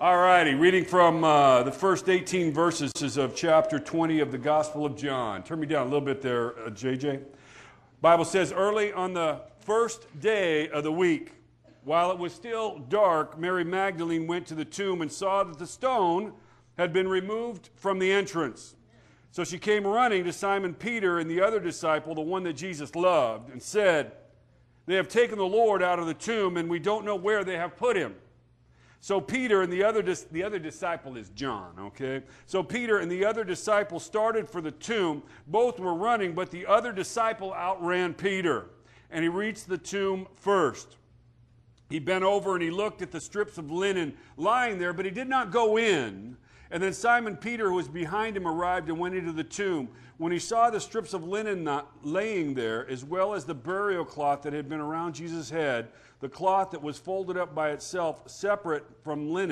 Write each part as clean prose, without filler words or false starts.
All righty, reading from the first 18 verses of chapter 20 of the Gospel of John. Turn me down a little bit there, JJ. Bible says, early on the first day of the week, while it was still dark, Mary Magdalene went to the tomb and saw that the stone had been removed from the entrance. So she came running to Simon Peter and the other disciple, the one that Jesus loved, and said, "They have taken the Lord out of the tomb, and we don't know where they have put him." So Peter and the other disciple is John, okay? So Peter and the other disciple started for the tomb. Both were running, but the other disciple outran Peter, and he reached the tomb first. He bent over and he looked at the strips of linen lying there, but he did not go in. And then Simon Peter, who was behind him, arrived and went into the tomb. When he saw the strips of linen laying there, as well as the burial cloth that had been around Jesus' head, the cloth that was folded up by itself, separate from the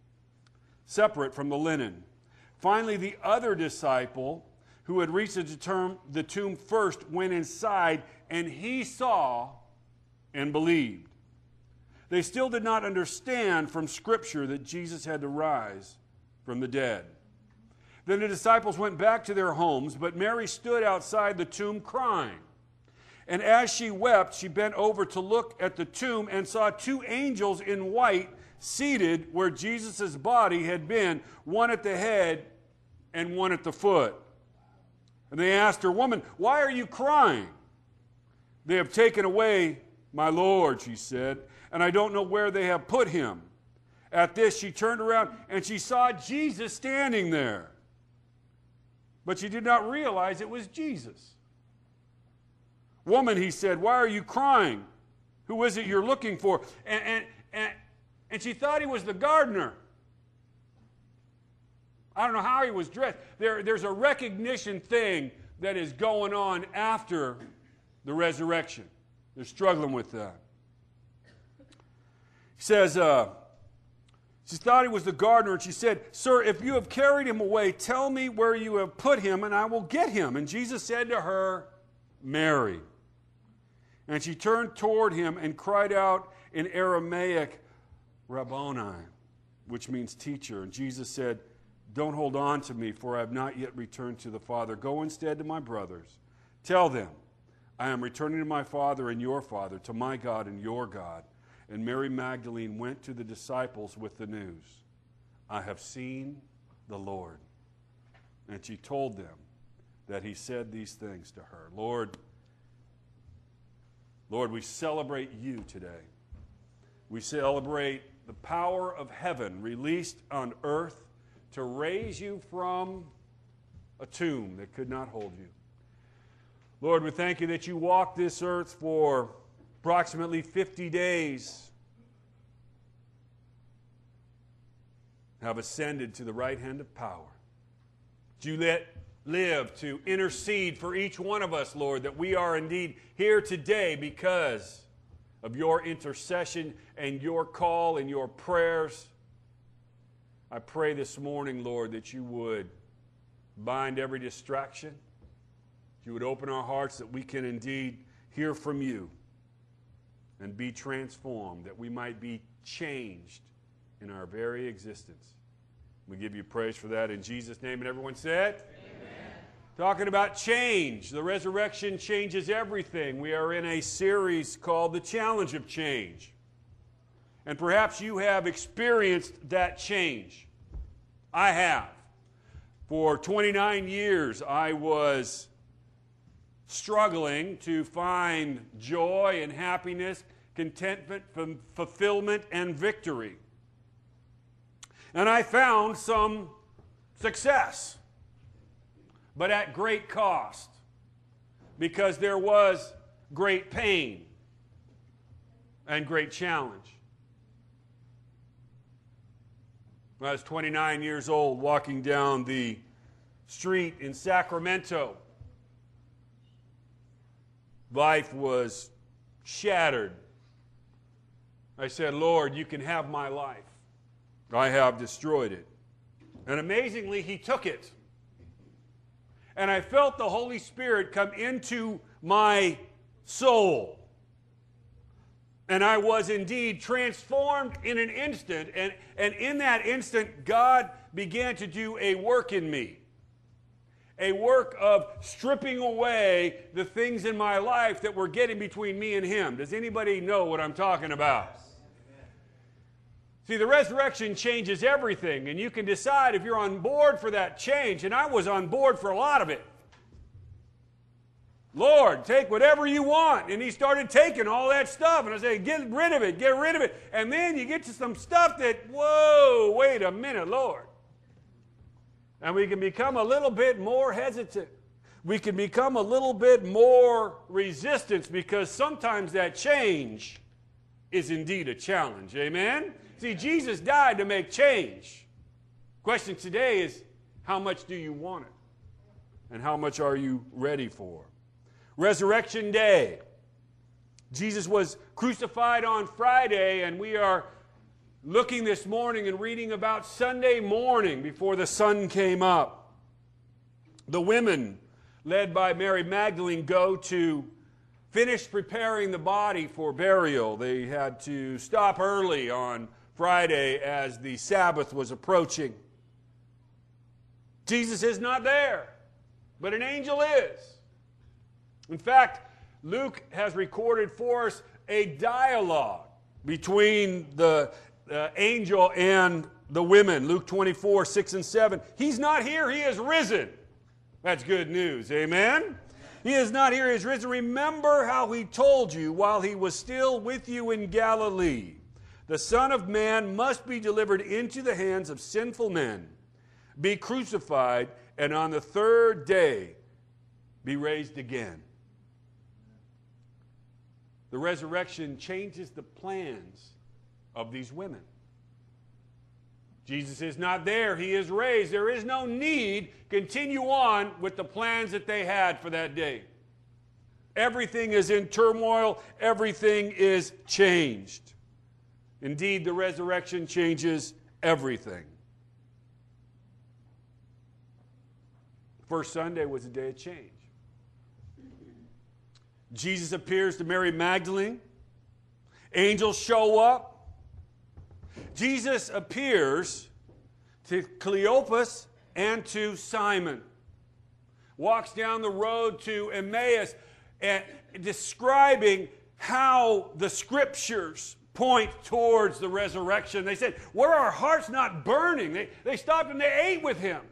linen. Finally, the other disciple, who had reached the tomb first, went inside, and he saw and believed. They still did not understand from Scripture that Jesus had to rise from the dead. Then the disciples went back to their homes, but Mary stood outside the tomb crying. And as she wept, she bent over to look at the tomb and saw two angels in white seated where Jesus' body had been, one at the head and one at the foot. And they asked her, "Woman, why are you crying?" "They have taken away my Lord," she said, "and I don't know where they have put him." At this, she turned around and she saw Jesus standing there. But she did not realize it was Jesus. "Woman," he said, "why are you crying? Who is it you're looking for?" And she thought he was the gardener. I don't know how he was dressed. There's a recognition thing that is going on after the resurrection. They're struggling with that. He says, she thought he was the gardener, and she said, "Sir, if you have carried him away, tell me where you have put him, and I will get him." And Jesus said to her, "Mary." And she turned toward him and cried out in Aramaic, "Rabboni," which means teacher. And Jesus said, "Don't hold on to me, for I have not yet returned to the Father. Go instead to my brothers. Tell them, I am returning to my Father and your Father, to my God and your God." And Mary Magdalene went to the disciples with the news, "I have seen the Lord." And she told them that he said these things to her. Lord, we celebrate you today. We celebrate the power of heaven released on earth to raise you from a tomb that could not hold you. Lord, we thank you that you walked this earth for approximately 50 days, have ascended to the right hand of power. You live to intercede for each one of us, Lord, that we are indeed here today because of your intercession and your call and your prayers. I pray this morning, Lord, that you would bind every distraction. You would open our hearts that we can indeed hear from you and be transformed, that we might be changed in our very existence. We give you praise for that in Jesus' name. And everyone said? Amen. Talking about change. The resurrection changes everything. We are in a series called The Challenge of Change. And perhaps you have experienced that change. I have. For 29 years, I was struggling to find joy and happiness, contentment, fulfillment, and victory. And I found some success, but at great cost, because there was great pain and great challenge. When I was 29 years old, walking down the street in Sacramento, life was shattered. I said, "Lord, you can have my life. I have destroyed it." And amazingly, he took it. And I felt the Holy Spirit come into my soul. And I was indeed transformed in an instant. And in that instant, God began to do a work in me. A work of stripping away the things in my life that were getting between me and Him. Does anybody know what I'm talking about? See, the resurrection changes everything, and you can decide if you're on board for that change. And I was on board for a lot of it. Lord, take whatever you want. And He started taking all that stuff. And I said, get rid of it, get rid of it. And then you get to some stuff that, whoa, wait a minute, Lord. And we can become a little bit more hesitant. We can become a little bit more resistant because sometimes that change is indeed a challenge. Amen? See, Jesus died to make change. Question today is, how much do you want it? And how much are you ready for? Resurrection Day. Jesus was crucified on Friday, and we are looking this morning and reading about Sunday morning before the sun came up. The women, led by Mary Magdalene, go to finish preparing the body for burial. They had to stop early on Friday as the Sabbath was approaching. Jesus is not there, but an angel is. In fact, Luke has recorded for us a dialogue between the angel and the women. Luke 24, 6 and 7. He's not here, He is risen. That's good news, amen? He is not here, He is risen. Remember how He told you while He was still with you in Galilee. The Son of Man must be delivered into the hands of sinful men, be crucified, and on the third day be raised again. The resurrection changes the plans of these women. Jesus is not there. He is raised. There is no need. Continue on with the plans that they had for that day. Everything is in turmoil. Everything is changed. Indeed, the resurrection changes everything. First Sunday was a day of change. Jesus appears to Mary Magdalene. Angels show up. Jesus appears to Cleopas and to Simon. Walks down the road to Emmaus and describing how the Scriptures point towards the resurrection. They said, were our hearts not burning? They stopped and they ate with Him.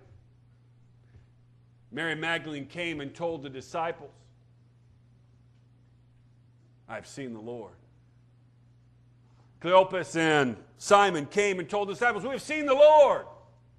Mary Magdalene came and told the disciples, I've seen the Lord. Cleopas and Simon came and told the disciples, we've seen the Lord.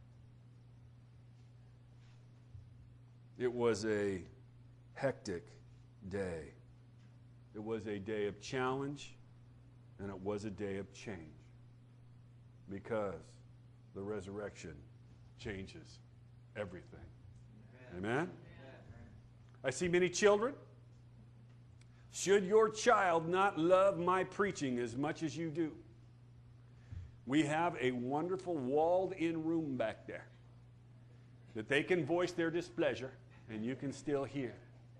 It was a hectic day. It was a day of challenge, and it was a day of change. Because the resurrection changes everything. Amen? I see many children. Should your child not love my preaching as much as you do, we have a wonderful walled-in room back there that they can voice their displeasure and you can still hear.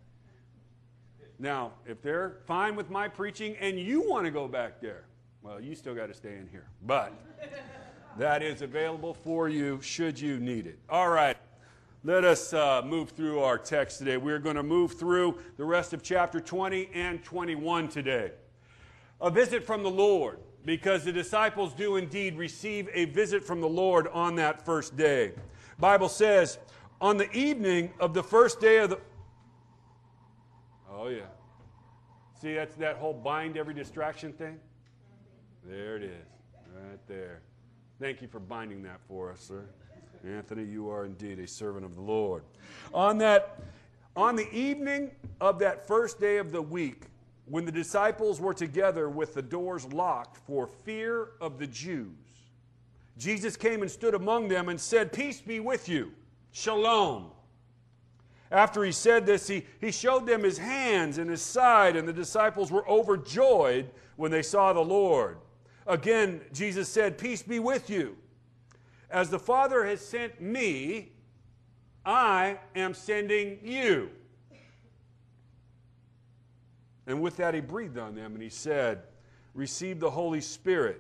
Now, if they're fine with my preaching and you want to go back there, well, you still got to stay in here. But that is available for you should you need it. All right. Let us move through our text today. We're going to move through the rest of chapter 20 and 21 today. A visit from the Lord, because the disciples do indeed receive a visit from the Lord on that first day. The Bible says, on the evening of the first day of the... Oh, yeah. See, that's that whole bind every distraction thing? There it is, right there. Thank you for binding that for us, sir. Anthony, you are indeed a servant of the Lord. On the evening of that first day of the week, when the disciples were together with the doors locked for fear of the Jews, Jesus came and stood among them and said, peace be with you. Shalom. After he said this, he showed them his hands and his side, and the disciples were overjoyed when they saw the Lord. Again, Jesus said, peace be with you. As the Father has sent me, I am sending you. And with that he breathed on them and he said, receive the Holy Spirit.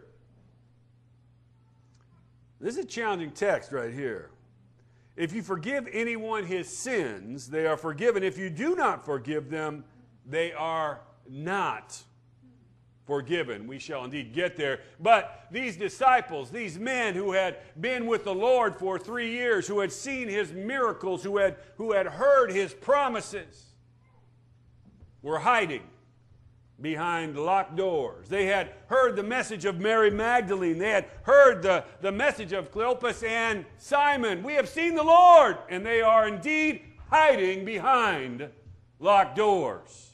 This is a challenging text right here. If you forgive anyone his sins, they are forgiven. If you do not forgive them, they are not forgiven. We shall indeed get there. But these disciples, these men who had been with the Lord for 3 years, who had seen his miracles, who had heard his promises, were hiding behind locked doors. They had heard the message of Mary Magdalene. They had heard the message of Cleopas and Simon. We have seen the Lord, and they are indeed hiding behind locked doors.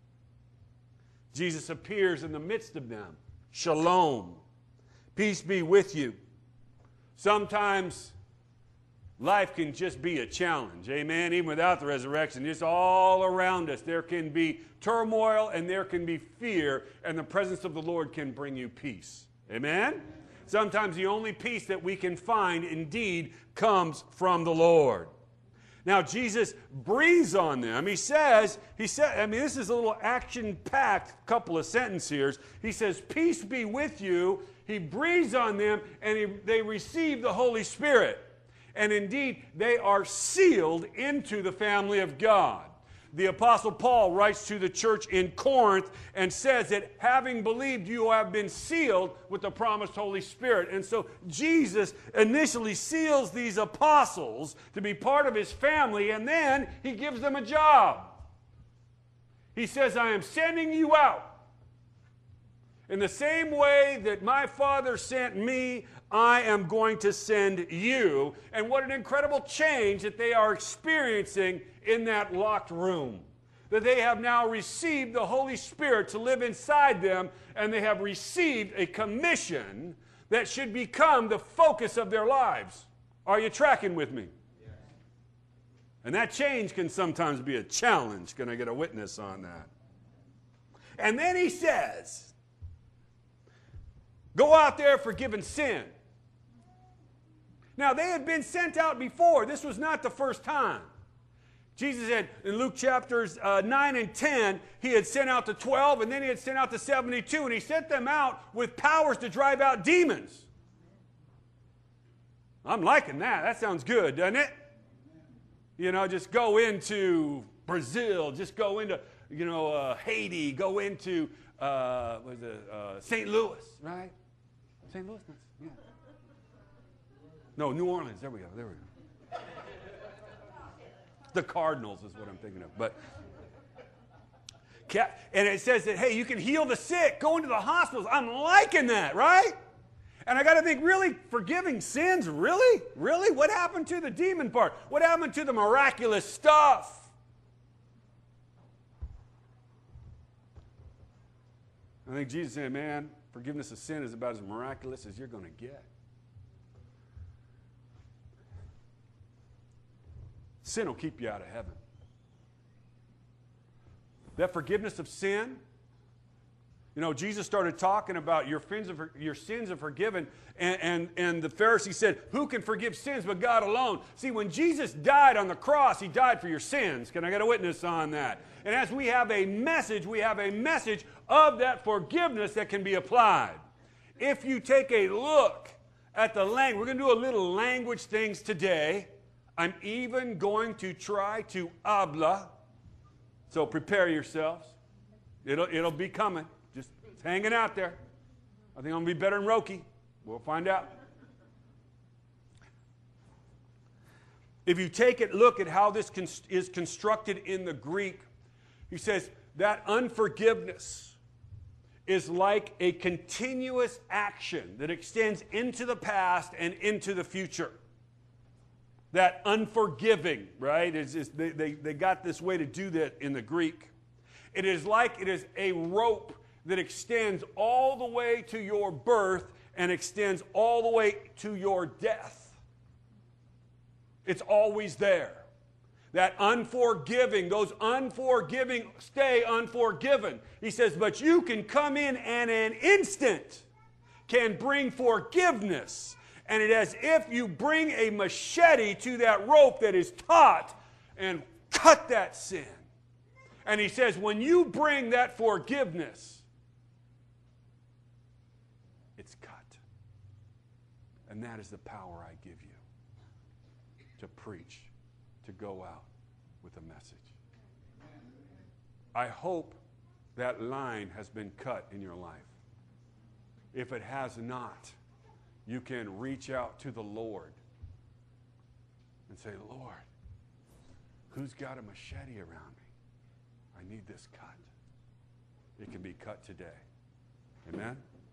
Jesus appears in the midst of them. Shalom. Peace be with you. Sometimes life can just be a challenge. Amen. Even without the resurrection, it's all around us. There can be turmoil and there can be fear, and the presence of the Lord can bring you peace. Amen. Sometimes the only peace that we can find indeed comes from the Lord. Now, Jesus breathes on them. He said, I mean, this is a little action-packed couple of sentences here. He says, peace be with you. He breathes on them, and they receive the Holy Spirit. And indeed, they are sealed into the family of God. The Apostle Paul writes to the church in Corinth and says that having believed, you have been sealed with the promised Holy Spirit. And so Jesus initially seals these apostles to be part of his family, and then he gives them a job. He says, I am sending you out. In the same way that my Father sent me, I am going to send you. And what an incredible change that they are experiencing in that locked room. That they have now received the Holy Spirit to live inside them, and they have received a commission that should become the focus of their lives. Are you tracking with me? Yes. And that change can sometimes be a challenge. Can I get a witness on that? And then he says, go out there forgiving sin. Now, they had been sent out before. This was not the first time. Jesus had, in Luke chapters 9 and 10, he had sent out the 12, and then he had sent out the 72, and he sent them out with powers to drive out demons. I'm liking that. That sounds good, doesn't it? You know, just go into Brazil, just go into, Haiti, go into, St. Louis, right? St. Louis? Yeah. No, New Orleans. There we go. The Cardinals is what I'm thinking of. But and it says that, hey, you can heal the sick, go into the hospitals. I'm liking that, right? And I got to think, really, forgiving sins? Really? Really? What happened to the demon part? What happened to the miraculous stuff? I think Jesus said, man, forgiveness of sin is about as miraculous as you're going to get. Sin will keep you out of heaven. That forgiveness of sin, Jesus started talking about your sins are forgiven, and the Pharisee said, who can forgive sins but God alone? See, when Jesus died on the cross, he died for your sins. Can I get a witness on that? And as we have a message of that forgiveness that can be applied. If you take a look at the language, we're going to do a little language things today. I'm even going to try to habla, so prepare yourselves. It'll be coming. Just hanging out there. I think I'm going to be better than Roki. We'll find out. If you take a look at how this is constructed in the Greek, he says that unforgiveness is like a continuous action that extends into the past and into the future. That unforgiving, right? They got this way to do that in the Greek. It is a rope that extends all the way to your birth and extends all the way to your death. It's always there. That unforgiving, those unforgiving stay unforgiven. He says, but you can come in and an instant can bring forgiveness. And it is as if you bring a machete to that rope that is taut and cut that sin. And he says, when you bring that forgiveness, And that is the power I give you to preach, to go out with a message. I hope that line has been cut in your life. If it has not, you can reach out to the Lord and say, Lord, who's got a machete around me? I need this cut. It can be cut today. Amen?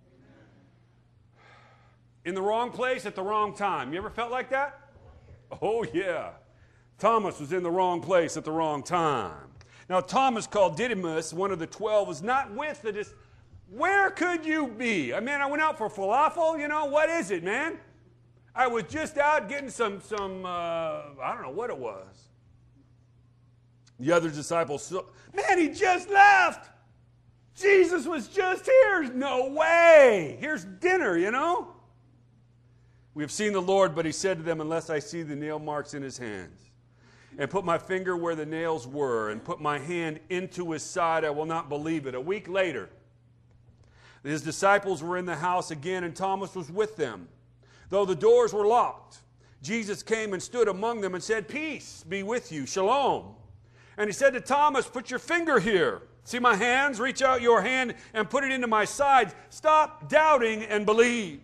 In the wrong place at the wrong time. You ever felt like that? Oh, yeah. Thomas was in the wrong place at the wrong time. Now, Thomas, called Didymus, one of the 12, was not with the disciples. Where could you be? I mean, I went out for falafel. You know, what is it, man? I was just out getting some I don't know what it was. The other disciples, man, he just left. Jesus was just here. No way. Here's dinner, you know. We have seen the Lord, but he said to them, unless I see the nail marks in his hands, and put my finger where the nails were, and put my hand into his side, I will not believe it. A week later, his disciples were in the house again, and Thomas was with them. Though the doors were locked, Jesus came and stood among them and said, peace be with you, shalom. And he said to Thomas, put your finger here. See my hands? Reach out your hand and put it into my side. Stop doubting and believe.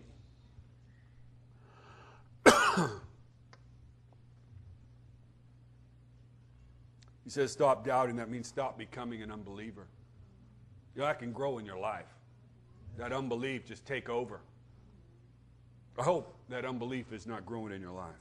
He says stop doubting. That means stop becoming an unbeliever. You know, that can grow in your life. That unbelief just take over. I hope that unbelief is not growing in your life.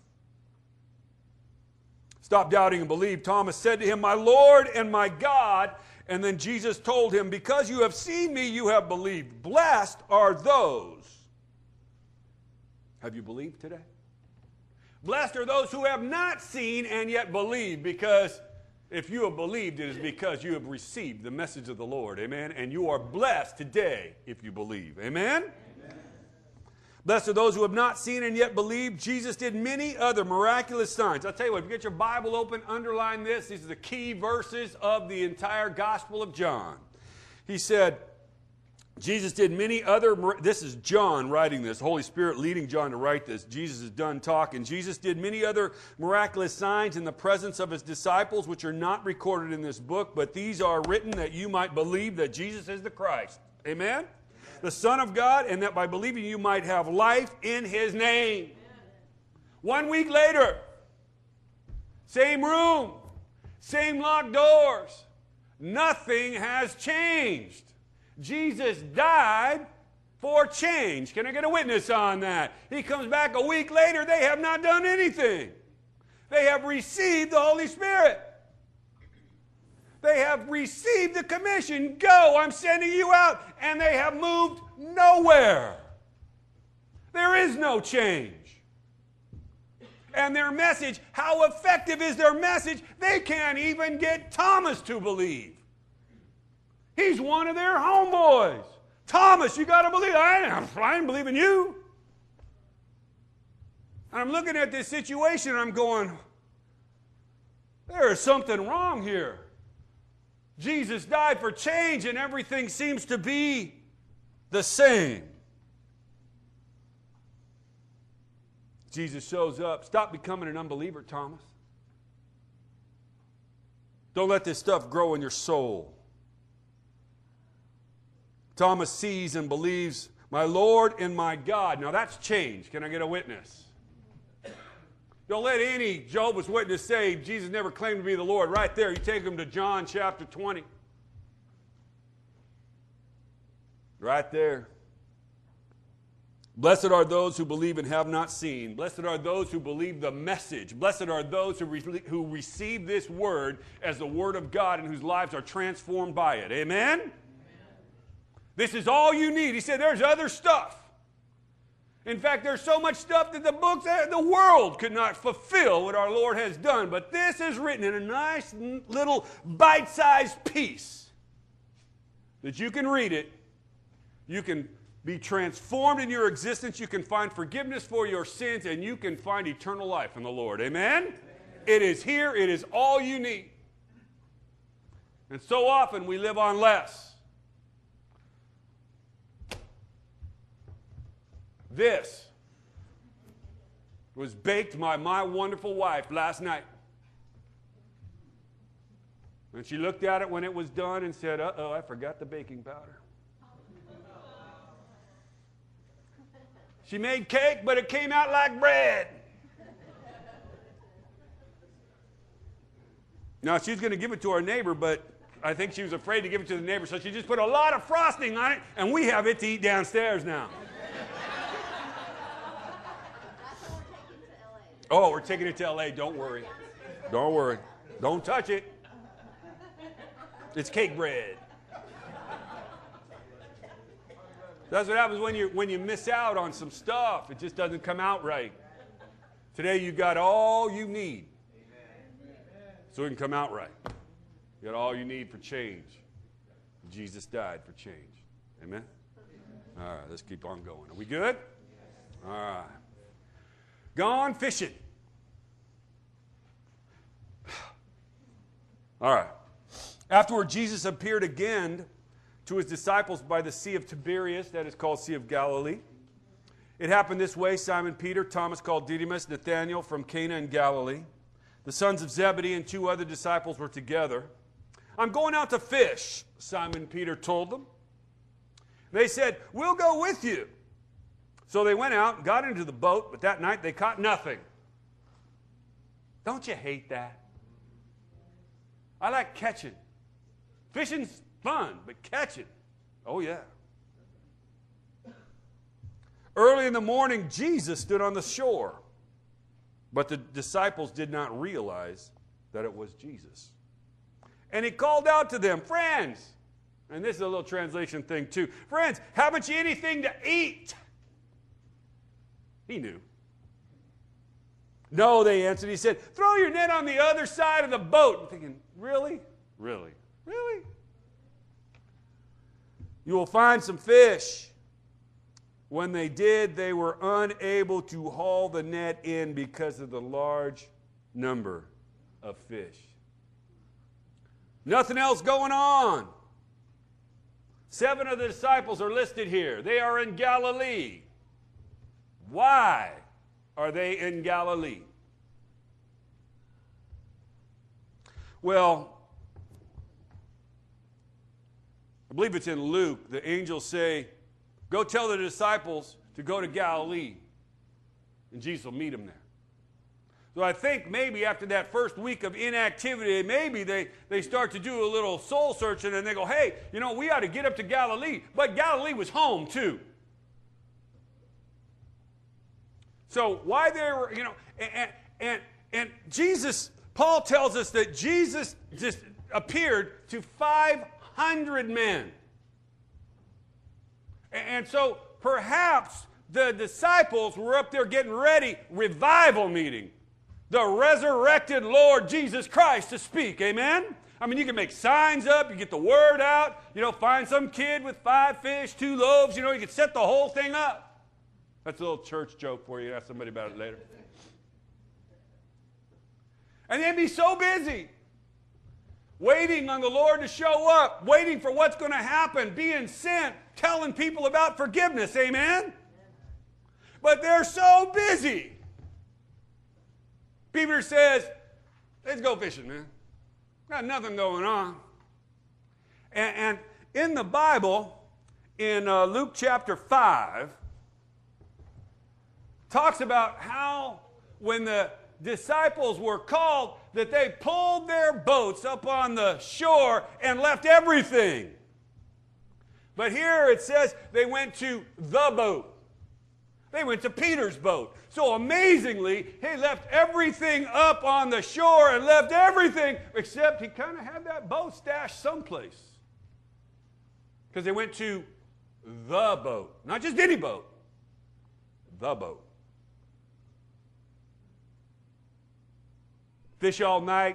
Stop doubting and believe. Thomas said to him, my Lord and my God. And then Jesus told him, because you have seen me, you have believed. Blessed are those. Have you believed today? Blessed are those who have not seen and yet believe, because if you have believed, it is because you have received the message of the Lord. Amen? And you are blessed today if you believe. Amen? Amen. Blessed are those who have not seen and yet believed. Jesus did many other miraculous signs. I'll tell you what, if you get your Bible open, underline this. These are the key verses of the entire Gospel of John. He said, Jesus did many other, this is John writing this, Holy Spirit leading John to write this. Jesus is done talking. Jesus did many other miraculous signs in the presence of his disciples, which are not recorded in this book, but these are written that you might believe that Jesus is the Christ. Amen? The Son of God, and that by believing you might have life in his name. 1 week later, same room, same locked doors. Nothing has changed. Jesus died for change. Can I get a witness on that? He comes back a week later. They have not done anything. They have received the Holy Spirit. They have received the commission. Go, I'm sending you out. And they have moved nowhere. There is no change. And their message, how effective is their message? They can't even get Thomas to believe. He's one of their homeboys. Thomas, you got to believe. I didn't believe in you. And I'm looking at this situation and I'm going, there is something wrong here. Jesus died for change and everything seems to be the same. Jesus shows up. Stop becoming an unbeliever, Thomas. Don't let this stuff grow in your soul. Thomas sees and believes, my Lord and my God. Now that's change. Can I get a witness? Don't let any Jehovah's Witness say Jesus never claimed to be the Lord. Right there, you take them to John chapter 20. Right there. Blessed are those who believe and have not seen. Blessed are those who believe the message. Blessed are those who receive this word as the word of God and whose lives are transformed by it. Amen? This is all you need. He said there's other stuff. In fact, there's so much stuff that the world could not fulfill what our Lord has done. But this is written in a nice little bite-sized piece that you can read it. You can be transformed in your existence. You can find forgiveness for your sins, and you can find eternal life in the Lord. Amen? Amen. It is here. It is all you need. And so often we live on less. This was baked by my wonderful wife last night. And she looked at it when it was done and said, uh-oh, I forgot the baking powder. She made cake, but it came out like bread. Now, she's going to give it to our neighbor, but I think she was afraid to give it to the neighbor, so she just put a lot of frosting on it, and we have it to eat downstairs now. Oh, we're taking it to L.A. Don't worry. Don't worry. Don't touch it. It's cake bread. That's what happens when you miss out on some stuff. It just doesn't come out right. Today you got all you need, so it can come out right. You got all you need for change. Jesus died for change. Amen? All right, let's keep on going. Are we good? All right. Gone fishing. All right. Afterward, Jesus appeared again to his disciples by the Sea of Tiberias, that is called Sea of Galilee. It happened this way: Simon Peter, Thomas called Didymus, Nathanael from Cana in Galilee, the sons of Zebedee, and 2 other disciples were together. I'm going out to fish, Simon Peter told them. They said, we'll go with you. So they went out and got into the boat, but that night they caught nothing. Don't you hate that? I like catching. Fishing's fun, but catching, oh yeah. Early in the morning, Jesus stood on the shore, but the disciples did not realize that it was Jesus. And he called out to them, friends, and this is a little translation thing too, friends, haven't you anything to eat? He knew. No, they answered. He said, throw your net on the other side of the boat. I'm thinking, really? Really? Really? You will find some fish. When they did, they were unable to haul the net in because of the large number of fish. Nothing else going on. 7 of the disciples are listed here. They are in Galilee. Why are they in Galilee? Well, I believe it's in Luke. The angels say, go tell the disciples to go to Galilee, and Jesus will meet them there. So I think maybe after that first week of inactivity, maybe they start to do a little soul searching, and they go, hey, we ought to get up to Galilee. But Galilee was home too. So why they were, and Jesus, Paul tells us that Jesus just appeared to 500 men. And so perhaps the disciples were up there getting ready, revival meeting, the resurrected Lord Jesus Christ to speak. Amen? I mean, you can make signs up, you get the word out, find some kid with 5 fish, 2 loaves, you can set the whole thing up. That's a little church joke for you. Ask somebody about it later. And they'd be so busy waiting on the Lord to show up, waiting for what's going to happen, being sent, telling people about forgiveness. Amen? But they're so busy. Peter says, let's go fishing, man. Got nothing going on. And in the Bible, in Luke chapter 5, talks about how when the disciples were called, that they pulled their boats up on the shore and left everything. But here it says they went to the boat. They went to Peter's boat. So amazingly, he left everything up on the shore and left everything, except he kind of had that boat stashed someplace. Because they went to the boat. Not just any boat. The boat. Fish all night,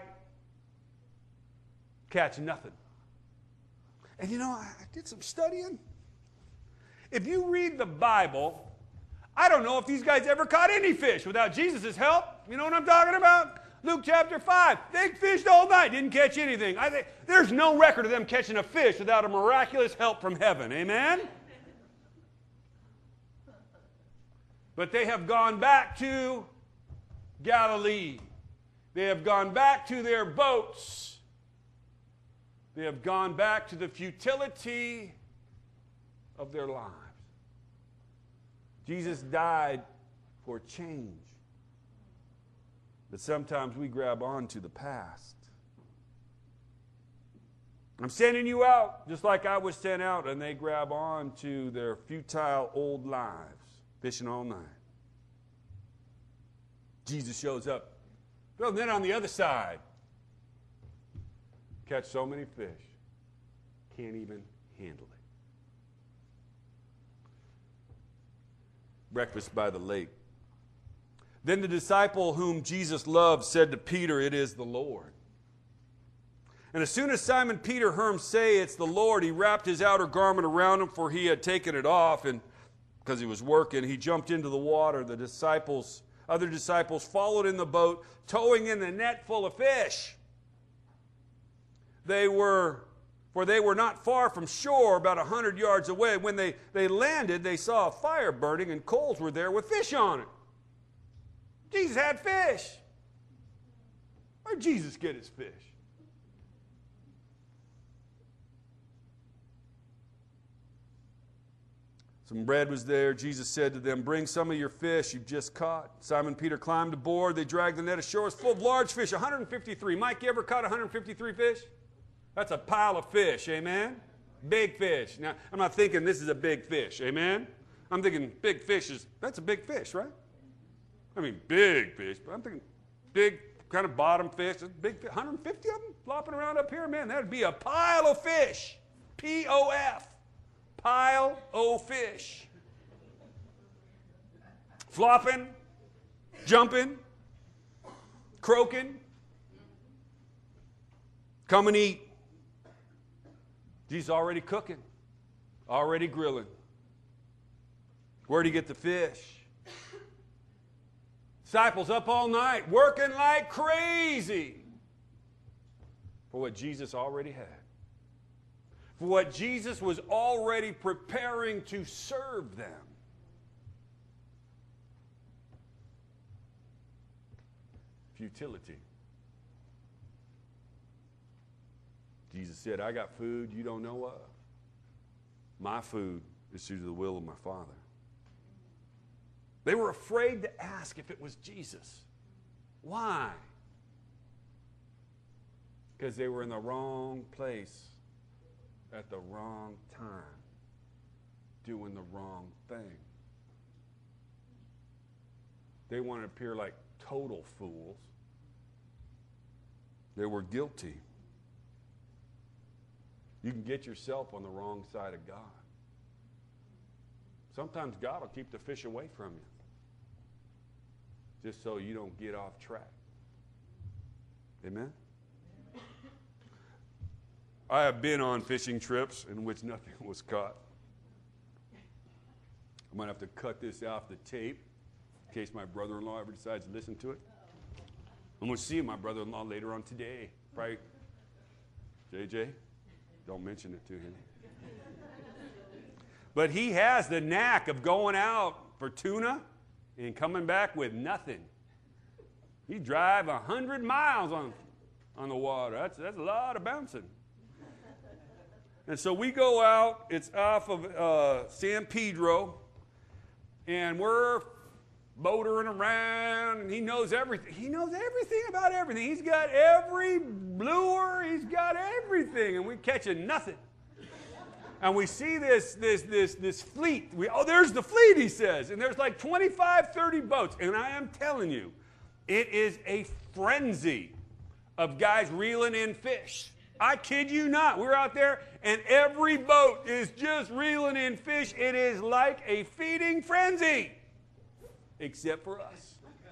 catch nothing. And I did some studying. If you read the Bible, I don't know if these guys ever caught any fish without Jesus' help. You know what I'm talking about? Luke chapter 5. They fished all night, didn't catch anything. I think there's no record of them catching a fish without a miraculous help from heaven. Amen? But they have gone back to Galilee. They have gone back to their boats. They have gone back to the futility of their lives. Jesus died for change. But sometimes we grab on to the past. I'm sending you out just like I was sent out, and they grab on to their futile old lives, fishing all night. Jesus shows up. Throw the net on the other side. Catch so many fish. Can't even handle it. Breakfast by the lake. Then the disciple whom Jesus loved said to Peter, "It is the Lord." And as soon as Simon Peter heard him say, "It's the Lord," he wrapped his outer garment around him, for he had taken it off, and because he was working, he jumped into the water. The other disciples followed in the boat, towing in the net full of fish. For they were not far from shore, about 100 yards away. When they landed, they saw a fire burning, and coals were there with fish on it. Jesus had fish. Where did Jesus get his fish? Some bread was there. Jesus said to them, "Bring some of your fish you've just caught." Simon Peter climbed aboard. They dragged the net ashore. It's full of large fish, 153. Mike, you ever caught 153 fish? That's a pile of fish, amen? Big fish. Now, I'm not thinking this is a big fish, amen? I'm thinking big fish that's a big fish, right? I mean, big fish, but I'm thinking big kind of bottom fish. Big 150 of them flopping around up here, man. That would be a pile of fish. P-O-F. Pile o' fish. Flopping, jumping, croaking. Come and eat. Jesus already cooking, already grilling. Where'd he get the fish? Disciples up all night, working like crazy for what Jesus already had. For what Jesus was already preparing to serve them. Futility. Jesus said, "I got food you don't know of. My food is to do the will of my Father." They were afraid to ask if it was Jesus. Why? Because they were in the wrong place at the wrong time, doing the wrong thing. They wanted to appear like total fools. They were guilty. You can get yourself on the wrong side of God. Sometimes God will keep the fish away from you, just so you don't get off track. Amen? I have been on fishing trips in which nothing was caught. I might have to cut this off the tape in case my brother-in-law ever decides to listen to it. I'm going to see my brother-in-law later on today. Probably, JJ, don't mention it to him. But he has the knack of going out for tuna and coming back with nothing. He drive 100 miles on the water. That's a lot of bouncing. And so we go out. It's off of San Pedro, and we're motoring around, and he knows everything. He knows everything about everything. He's got every lure. He's got everything, and we're catching nothing. And we see this fleet. There's the fleet, he says. And there's like 25, 30 boats. And I am telling you, it is a frenzy of guys reeling in fish. I kid you not. We're out there, and every boat is just reeling in fish. It is like a feeding frenzy, except for us.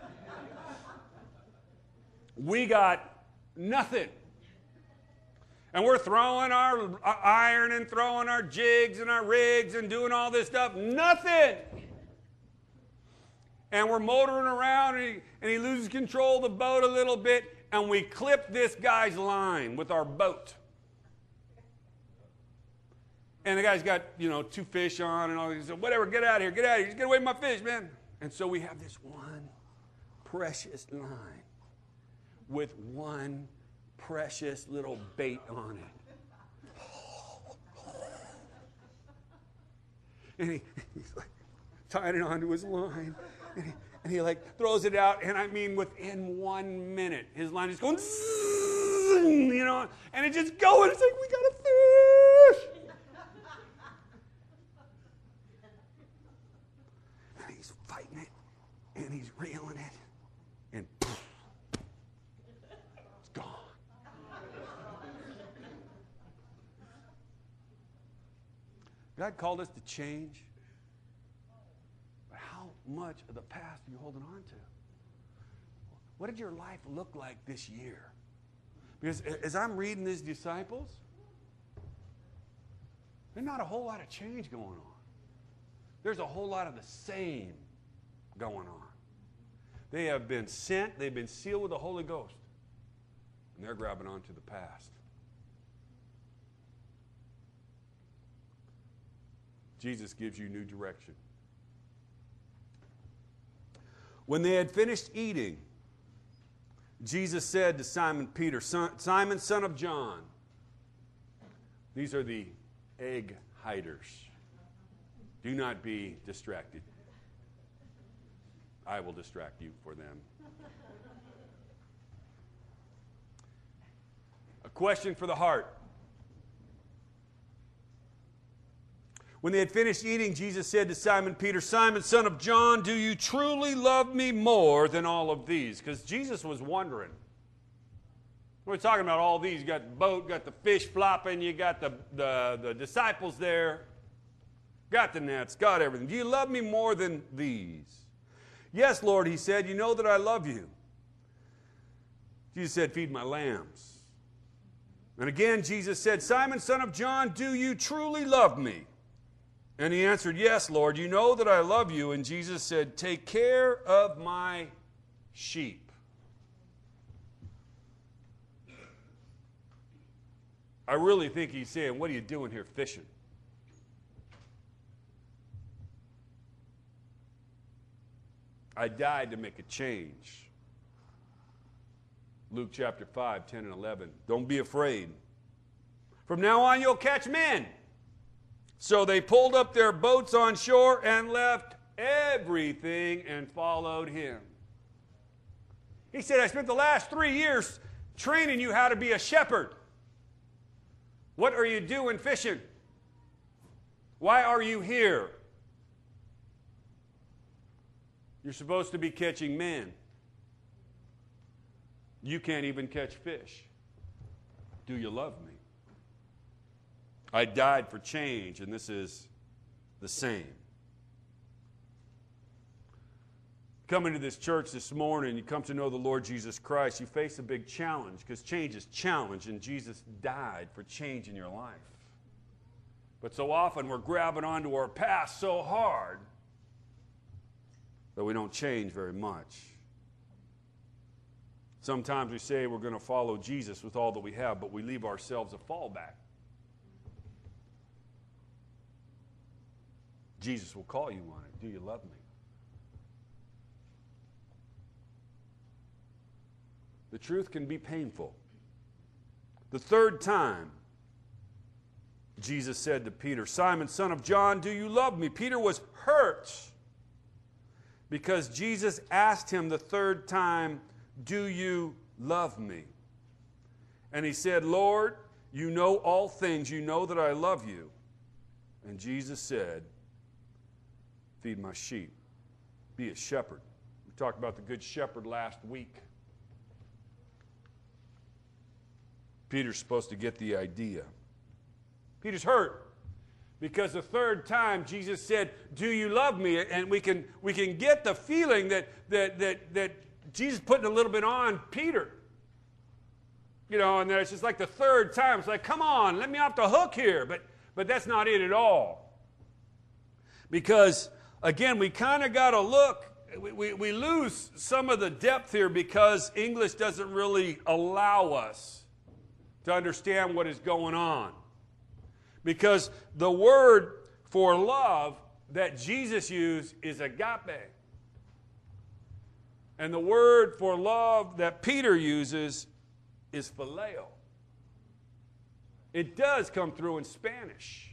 We got nothing. And we're throwing our iron and throwing our jigs and our rigs and doing all this stuff. Nothing. And we're motoring around, and he loses control of the boat a little bit, and we clip this guy's line with our boat. And the guy's got, 2 fish on and all. He said, "Whatever, get out of here, just get away from my fish, man." And so we have this one precious line with one precious little bait on it. And he's like tying it onto his line. And he like throws it out. And I mean, within 1 minute, his line is going, you know, and it's just going. It's like, we got a fish. And he's fighting it. And he's reeling it. And it's gone. God called us to change. But how much of the past are you holding on to? What did your life look like this year? Because as I'm reading these disciples, there's not a whole lot of change going on. There's a whole lot of the same going on. They have been sent, they've been sealed with the Holy Ghost, and they're grabbing onto the past. Jesus gives you new direction. When they had finished eating, Jesus said to Simon Peter, Simon, son of John, these are the egg hiders. Do not be distracted. I will distract you for them. A question for the heart. When they had finished eating, Jesus said to Simon Peter, Simon, son of John, do you truly love me more than all of these? Because Jesus was wondering. We're talking about all these. You got the boat, got the fish flopping, you got the disciples there, got the nets, got everything. Do you love me more than these? Yes, Lord, he said, you know that I love you. Jesus said, feed my lambs. And again, Jesus said, Simon, son of John, do you truly love me? And he answered, yes, Lord, you know that I love you. And Jesus said, take care of my sheep. I really think he's saying, what are you doing here fishing? I died to make a change. Luke chapter 5, 10 and 11. Don't be afraid. From now on, you'll catch men. So they pulled up their boats on shore and left everything and followed him. He said, I spent the last 3 years training you how to be a shepherd. What are you doing fishing? Why are you here? You're supposed to be catching men. You can't even catch fish. Do you love me? I died for change, and this is the same. Coming to this church this morning, you come to know the Lord Jesus Christ, you face a big challenge, because change is challenge, and Jesus died for change in your life. But so often we're grabbing onto our past so hard that we don't change very much. Sometimes we say we're going to follow Jesus with all that we have, but we leave ourselves a fallback. Jesus will call you on it. Do you love me? The truth can be painful. The third time, Jesus said to Peter, Simon, son of John, do you love me? Peter was hurt because Jesus asked him the third time, do you love me? And he said, Lord, you know all things. You know that I love you. And Jesus said, feed my sheep. Be a shepherd. We talked about the good shepherd last week. Peter's supposed to get the idea. Peter's hurt because the third time Jesus said, do you love me? And we can get the feeling that Jesus putting a little bit on Peter. You know, and it's just like the third time. It's like, come on, let me off the hook here. But that's not it at all. Because, again, we kind of got to look. We lose some of the depth here because English doesn't really allow us to understand what is going on. Because the word for love that Jesus used is agape. And the word for love that Peter uses is phileo. It does come through in Spanish.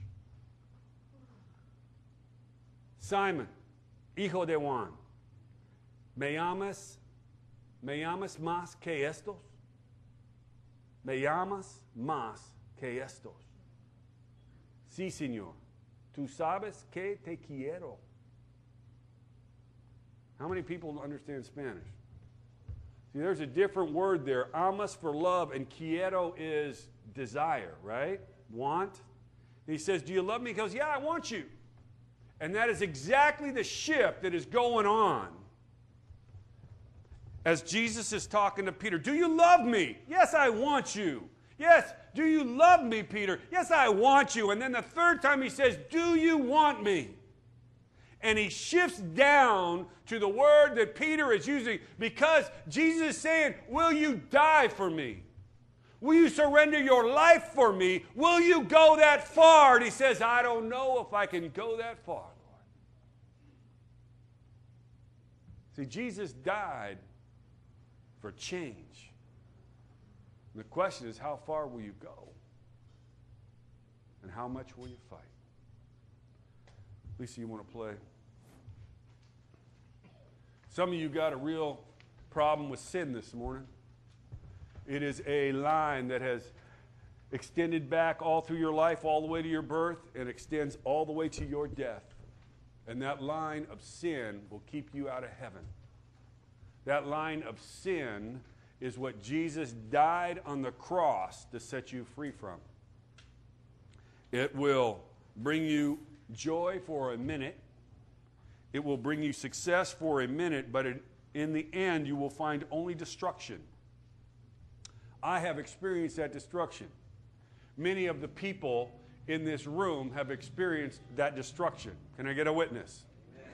Simon, hijo de Juan, ¿me llamas más que estos? ¿Me llamas más que estos? Sí, Señor. Tú sabes que te quiero. How many people understand Spanish? See, there's a different word there. Amas for love, and quiero is desire, right? Want. And he says, do you love me? He goes, yeah, I want you. And that is exactly the shift that is going on as Jesus is talking to Peter. Do you love me? Yes, I want you. Yes, do you love me, Peter? Yes, I want you. And then the third time he says, do you want me? And he shifts down to the word that Peter is using because Jesus is saying, will you die for me? Will you surrender your life for me? Will you go that far? And he says, I don't know if I can go that far, Lord. See, Jesus died for change. And the question is, how far will you go? And how much will you fight? Lisa, you want to play? Some of you got a real problem with sin this morning. It is a line that has extended back all through your life, all the way to your birth, and extends all the way to your death. And that line of sin will keep you out of heaven. That line of sin is what Jesus died on the cross to set you free from. It will bring you joy for a minute. It will bring you success for a minute, but in the end, you will find only destruction. I have experienced that destruction. Many of the people in this room have experienced that destruction. Can I get a witness? Amen.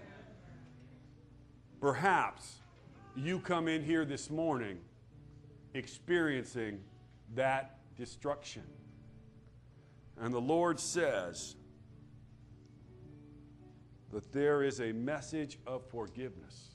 Perhaps you come in here this morning experiencing that destruction. And the Lord says that there is a message of forgiveness.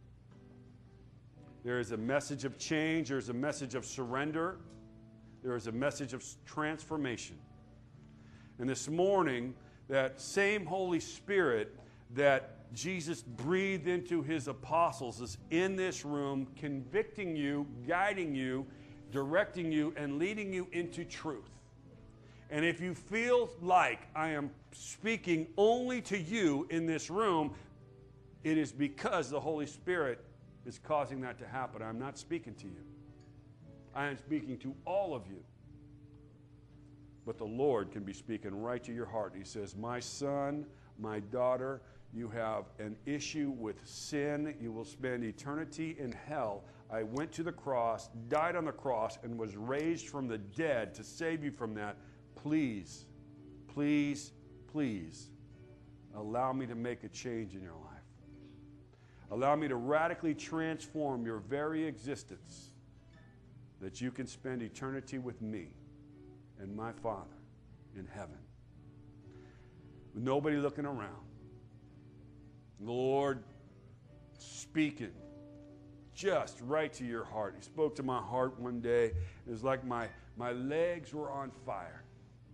There is a message of change. There is a message of surrender. There is a message of transformation. And this morning, that same Holy Spirit that Jesus breathed into his apostles is in this room, convicting you, guiding you, directing you, and leading you into truth. And if you feel like I am speaking only to you in this room, it is because the Holy Spirit is causing that to happen. I'm not speaking to you. I am speaking to all of you. But the Lord can be speaking right to your heart. He says, my son, my daughter, you have an issue with sin. You will spend eternity in hell. I went to the cross, died on the cross, and was raised from the dead to save you from that. Please, please, please allow me to make a change in your life. Allow me to radically transform your very existence that you can spend eternity with me and my Father in heaven. With nobody looking around. The Lord speaking just right to your heart. He spoke to my heart one day. It was like my legs were on fire.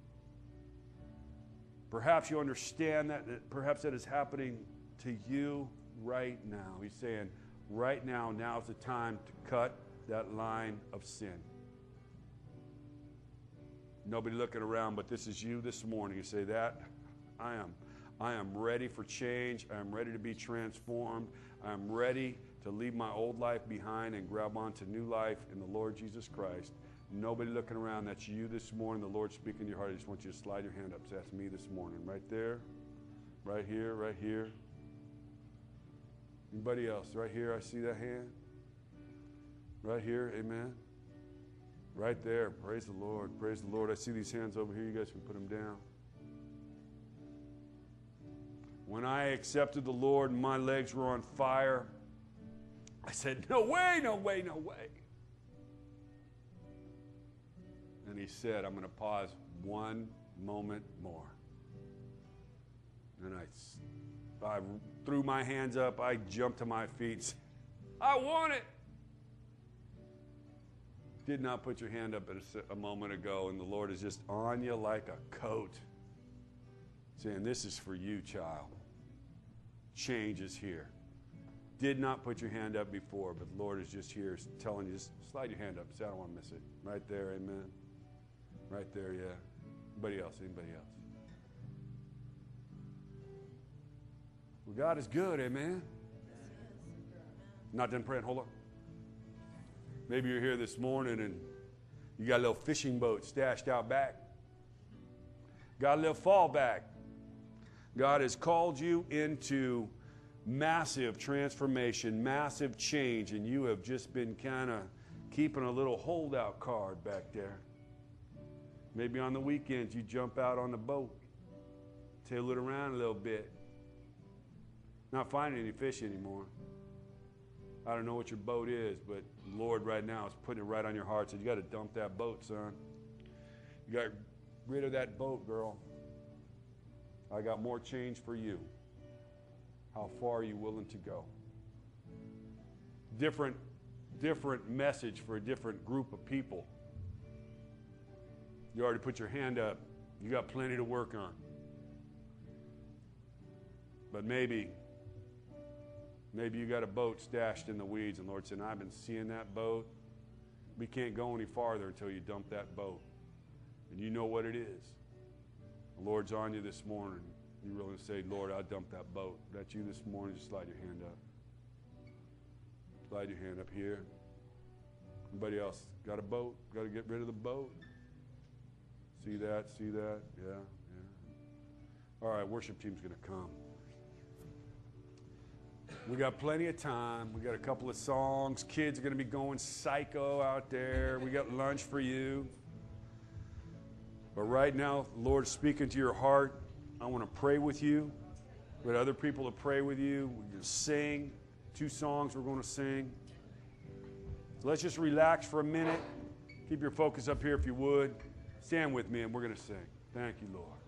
Perhaps you understand that perhaps that is happening to you right now. He's saying, right now, now's the time to cut that line of sin. Nobody looking around, but this is you this morning. You say that, I am ready for change. I am ready to be transformed. I am ready to leave my old life behind and grab onto new life in the Lord Jesus Christ. Nobody looking around. That's you this morning. The Lord speaking in your heart. I just want you to slide your hand up. So that's me this morning. Right there. Right here. Right here. Anybody else? Right here. I see that hand. Right here. Amen. Right there. Praise the Lord. Praise the Lord. I see these hands over here. You guys can put them down. When I accepted the Lord and my legs were on fire, I said, no way, no way, no way. And he said, I'm going to pause one moment more. And I threw my hands up. I jumped to my feet. I want it. Did not put your hand up a moment ago, and the Lord is just on you like a coat, saying, this is for you, child. Change is here. Did not put your hand up before, but the Lord is just here telling you, just slide your hand up. Say, I don't want to miss it. Right there, amen. Right there, yeah. Anybody else? Anybody else? Well, God is good, amen. Not done praying, hold on. Maybe you're here this morning and you got a little fishing boat stashed out back. Got a little fallback. God has called you into massive transformation, massive change, and you have just been kind of keeping a little holdout card back there. Maybe on the weekends you jump out on the boat, tail it around a little bit. Not finding any fish anymore. I don't know what your boat is, but the Lord right now is putting it right on your heart. Said, you got to dump that boat, son. You got rid of that boat, girl. I got more change for you. How far are you willing to go? Different message for a different group of people. You already put your hand up. You got plenty to work on. But maybe you got a boat stashed in the weeds, and Lord said, I've been seeing that boat. We can't go any farther until you dump that boat. And you know what it is. The Lord's on you this morning. You're willing to say, Lord, I'll dump that boat. If that's you this morning, just slide your hand up. Slide your hand up here. Anybody else got a boat? Got to get rid of the boat? See that? See that? Yeah, yeah. All right, worship team's going to come. We got plenty of time. We got a couple of songs. Kids are going to be going psycho out there. We got lunch for you. But right now, the Lord's speaking to your heart. I want to pray with you. We got other people to pray with you. We're going to sing. 2 songs we're going to sing. So let's just relax for a minute. Keep your focus up here if you would. Stand with me and we're going to sing. Thank you, Lord.